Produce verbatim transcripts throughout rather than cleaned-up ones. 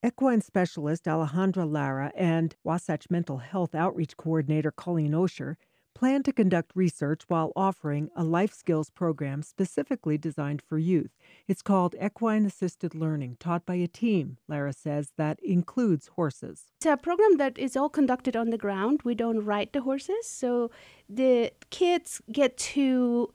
Equine specialist Alejandra Lara and Wasatch Mental Health Outreach Coordinator Colleen Osher plan to conduct research while offering a life skills program specifically designed for youth. It's called Equine Assisted Learning, taught by a team, Lara says, that includes horses. It's a program that is all conducted on the ground. We don't ride the horses, so the kids get to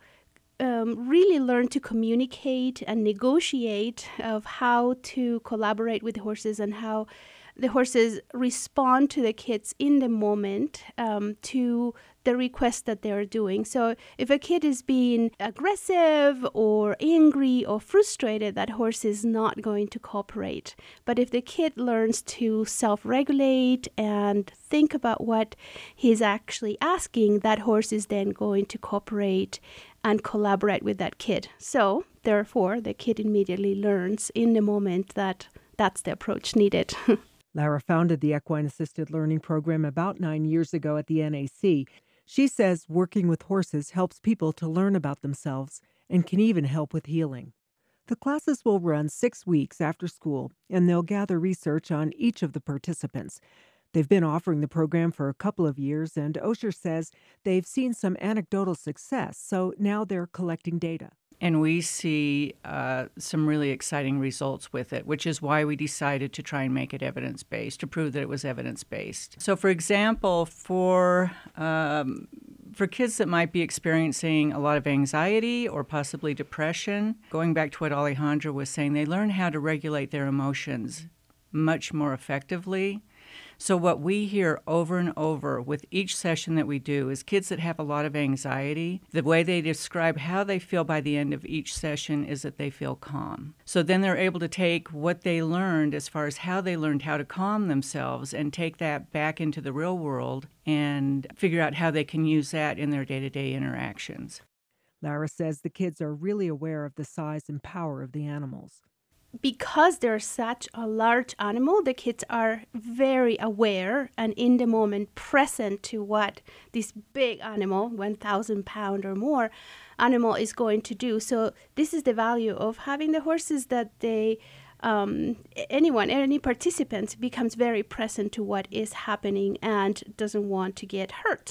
um, really learn to communicate and negotiate of how to collaborate with the horses and how the horses respond to the kids in the moment um, to the request that they're doing. So if a kid is being aggressive or angry or frustrated, that horse is not going to cooperate. But if the kid learns to self-regulate and think about what he's actually asking, that horse is then going to cooperate and collaborate with that kid. So therefore, the kid immediately learns in the moment that that's the approach needed. Lara founded the Equine Assisted Learning Program about nine years ago at the N A C. She says working with horses helps people to learn about themselves and can even help with healing. The classes will run six weeks after school, and they'll gather research on each of the participants. They've been offering the program for a couple of years, and Osher says they've seen some anecdotal success, so now they're collecting data. And we see uh, some really exciting results with it, which is why we decided to try and make it evidence-based, to prove that it was evidence-based. So, for example, for um, for kids that might be experiencing a lot of anxiety or possibly depression, going back to what Alejandra was saying, they learn how to regulate their emotions much more effectively. So what we hear over and over with each session that we do is kids that have a lot of anxiety, the way they describe how they feel by the end of each session is that they feel calm. So then they're able to take what they learned as far as how they learned how to calm themselves and take that back into the real world and figure out how they can use that in their day-to-day interactions. Lara says the kids are really aware of the size and power of the animals. Because they're such a large animal, the kids are very aware and in the moment present to what this big animal, one thousand pound or more animal, is going to do. So this is the value of having the horses, that they, um, anyone, any participant becomes very present to what is happening and doesn't want to get hurt.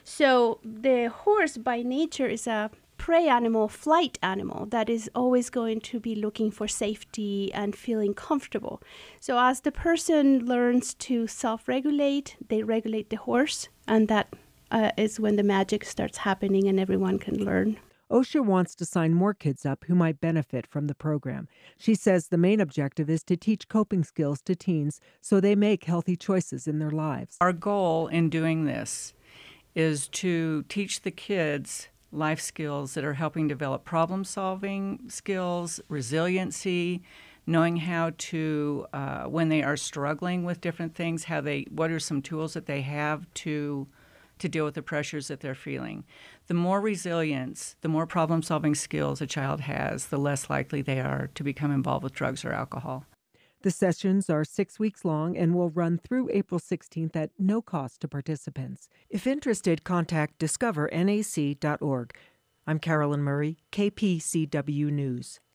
So the horse by nature is a prey animal, flight animal that is always going to be looking for safety and feeling comfortable. So as the person learns to self-regulate, they regulate the horse, and that uh, is when the magic starts happening and everyone can learn. Osher wants to sign more kids up who might benefit from the program. She says the main objective is to teach coping skills to teens so they make healthy choices in their lives. Our goal in doing this is to teach the kids life skills that are helping develop problem-solving skills, resiliency, knowing how to, uh, when they are struggling with different things, how they, what are some tools that they have to to deal with the pressures that they're feeling. The more resilience, the more problem-solving skills a child has, the less likely they are to become involved with drugs or alcohol. The sessions are six weeks long and will run through April sixteenth at no cost to participants. If interested, contact discover N A C dot org. I'm Carolyn Murray, K P C W News.